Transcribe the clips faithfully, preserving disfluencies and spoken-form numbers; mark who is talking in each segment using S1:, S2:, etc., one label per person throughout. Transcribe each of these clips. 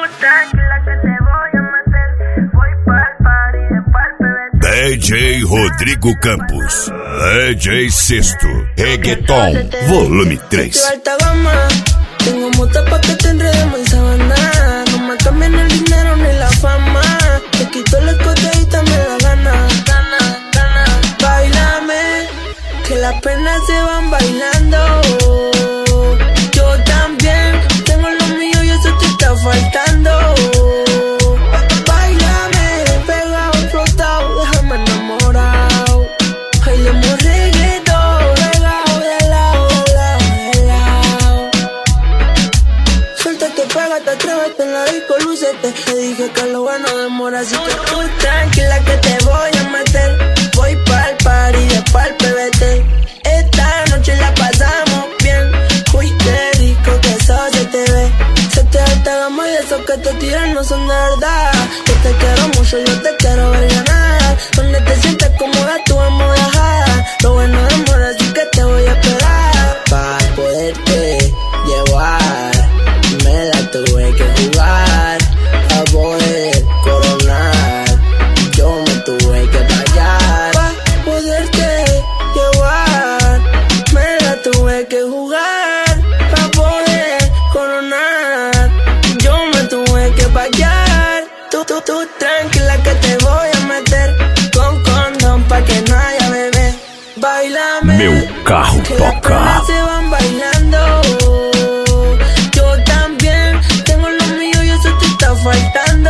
S1: tranquila que te voy a meter. Voy pa'l party de pa'l
S2: D J Rodrigo Campos, D J Sesto, Reggaeton, volume três.
S3: Alta gama, tengo motas pa' que te enredemos en sabana. No me cambian el dinero ni la fama. Te quito el escote y también la gana. Gana, gana. Báilame, que las penas se van bailando. Yo también tengo lo mío y eso te está faltando. Báilame, pegado, flotado, déjame enamorado. Bailemos reggaetón, regao de lado, de lado, de lado. Suéltate, pégate, atrévete en la disco, lúcete. Te dije que lo bueno demora, así que tú tranquila que te voy a meter. Voy pa'l party de pa'l P B T. Esta noche la pasamos bien. Fuiste rico que eso se te ve. Se te alta gama y esos que te tiran no son de verdad. Yo te quiero mucho, yo te quiero ver ganar. Donde te sientes cómoda tú vamos a viajar. Lo bueno de amor, así que te voy a esperar. Pa' poderte llevar, me la tuve que jugar. Pa' poder coronar, yo me tuve que fallar. Pa' poderte llevar, me la tuve que jugar. Pa' poder coronar, yo me tuve que fallar. Tú, tú, tú tranquila que te voy a meter con condón pa' que no haya bebé. Báilame,
S2: Meu carro
S3: que las
S2: toca.
S3: penas se van bailando. Yo también tengo lo mío y eso te está faltando.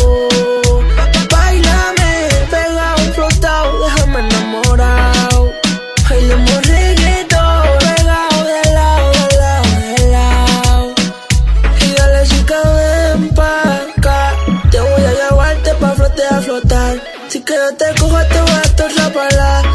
S3: Báilame, pegado, flotado, déjame enamorado. Bailemos reggaetón, regao de lado, de lado, de lado. Y dale chica, ven pa' acá. Te voy a llevarte pa' flote a flotar. Si que yo te cojo te voy a torcer para la.